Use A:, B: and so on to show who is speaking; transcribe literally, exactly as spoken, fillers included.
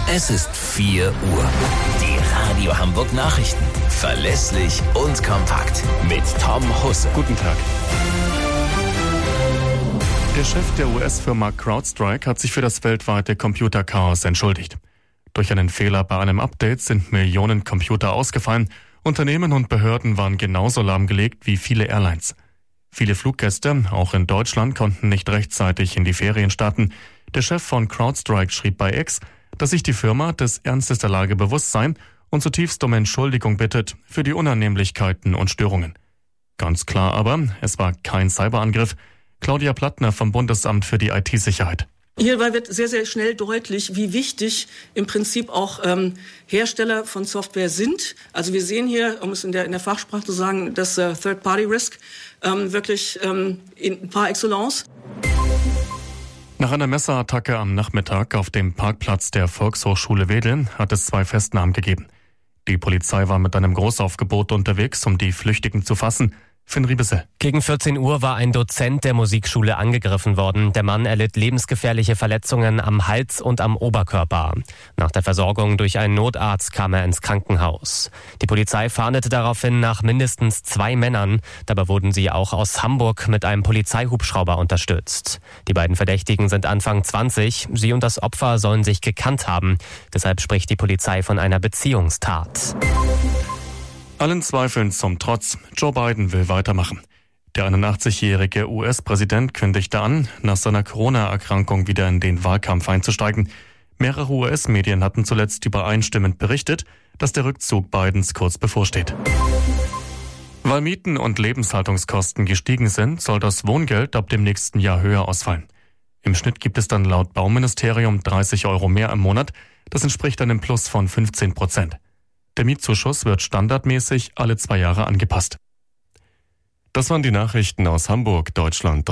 A: Es ist vier Uhr. Die Radio Hamburg Nachrichten. Verlässlich und kompakt. Mit Tom Husse.
B: Guten Tag. Der Chef der U S-Firma CrowdStrike hat sich für das weltweite Computerchaos entschuldigt. Durch einen Fehler bei einem Update sind Millionen Computer ausgefallen. Unternehmen und Behörden waren genauso lahmgelegt wie viele Airlines. Viele Fluggäste, auch in Deutschland, konnten nicht rechtzeitig in die Ferien starten. Der Chef von CrowdStrike schrieb bei X, dass sich die Firma des Ernstes der Lage bewusst sei und zutiefst um Entschuldigung bittet für die Unannehmlichkeiten und Störungen. Ganz klar aber, es war kein Cyberangriff. Claudia Plattner vom Bundesamt für die I T-Sicherheit.
C: Hierbei wird sehr, sehr schnell deutlich, wie wichtig im Prinzip auch ähm, Hersteller von Software sind. Also wir sehen hier, um es in der, in der Fachsprache zu sagen, das äh, Third-Party-Risk ähm, wirklich ähm, in par excellence.
B: Nach einer Messerattacke am Nachmittag auf dem Parkplatz der Volkshochschule Wedel hat es zwei Festnahmen gegeben. Die Polizei war mit einem Großaufgebot unterwegs, um die Flüchtigen zu fassen. Finn Riebesel.
D: Gegen vierzehn Uhr war ein Dozent der Musikschule angegriffen worden. Der Mann erlitt lebensgefährliche Verletzungen am Hals und am Oberkörper. Nach der Versorgung durch einen Notarzt kam er ins Krankenhaus. Die Polizei fahndete daraufhin nach mindestens zwei Männern. Dabei wurden sie auch aus Hamburg mit einem Polizeihubschrauber unterstützt. Die beiden Verdächtigen sind Anfang zwanzig. Sie und das Opfer sollen sich gekannt haben. Deshalb spricht die Polizei von einer Beziehungstat.
B: Allen Zweifeln zum Trotz, Joe Biden will weitermachen. Der einundachtzig-jährige U S-Präsident kündigte an, nach seiner Corona-Erkrankung wieder in den Wahlkampf einzusteigen. Mehrere U S-Medien hatten zuletzt übereinstimmend berichtet, dass der Rückzug Bidens kurz bevorsteht. Weil Mieten und Lebenshaltungskosten gestiegen sind, soll das Wohngeld ab dem nächsten Jahr höher ausfallen. Im Schnitt gibt es dann laut Bauministerium dreißig Euro mehr im Monat. Das entspricht einem Plus von fünfzehn Prozent. Der Mietzuschuss wird standardmäßig alle zwei Jahre angepasst. Das waren die Nachrichten aus Hamburg, Deutschland.